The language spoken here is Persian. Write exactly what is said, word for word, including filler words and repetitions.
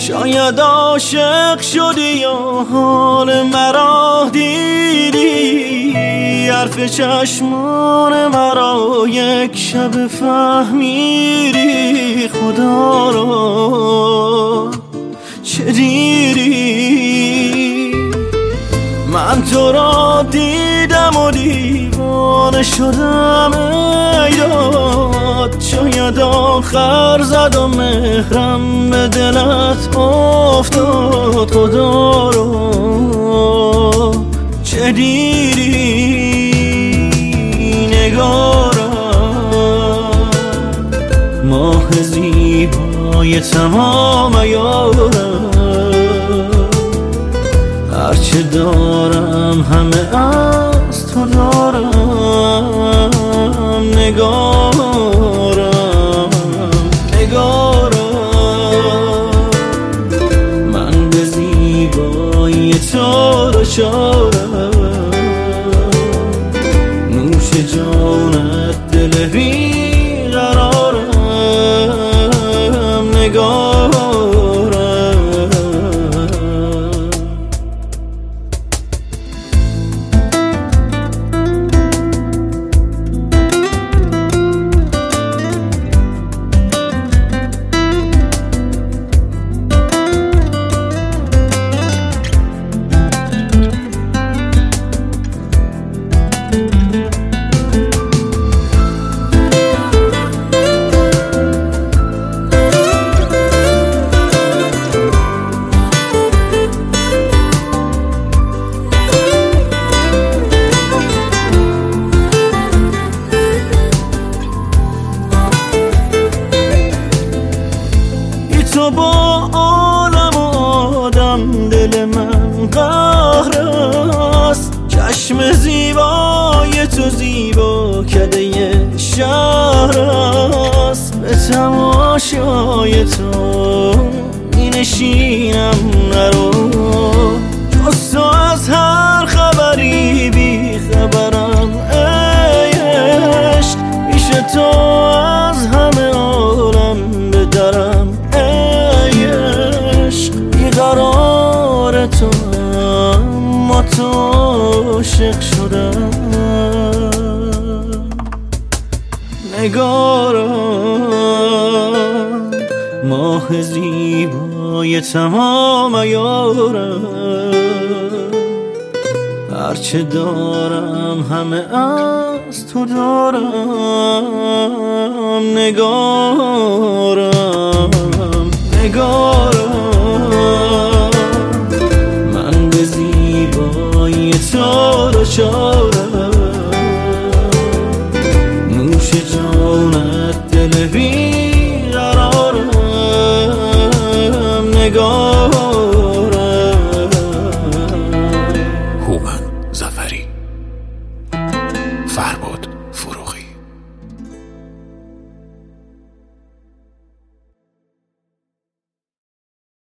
شاید عاشق شدی یا حال مرا دیدی، حرف چشمان مرا یک شب فهمیدی. خدا را چه دیدی؟ من تو را دیدم و دیوانه شدم ای داد. شاید آخر زد و مهرم به دلت افتاد. خدا را چه دیدی؟ نگارم ماه زیبای تمام عیارم، هرچه دارم همه از تو دارم. نگارم نگارم من به زیبایی تو دچارم، نوش جانت دل بیقرارم. نگارم تو با عالم و آدم دل من قهر است. چشم زیبای تو زیبا کده شهر است. به تماشای تو می نشینم نرو، جز تو از هر خبری بی خبرم ای عشق. پیش تو از همه عالم به درم قرار تو، اما تو عاشق شدم. نگارم ماه زیبای تمام عیارم، هرچه دارم همه از تو دارم. نگارم نگارم من به زیبایی تو دچارم،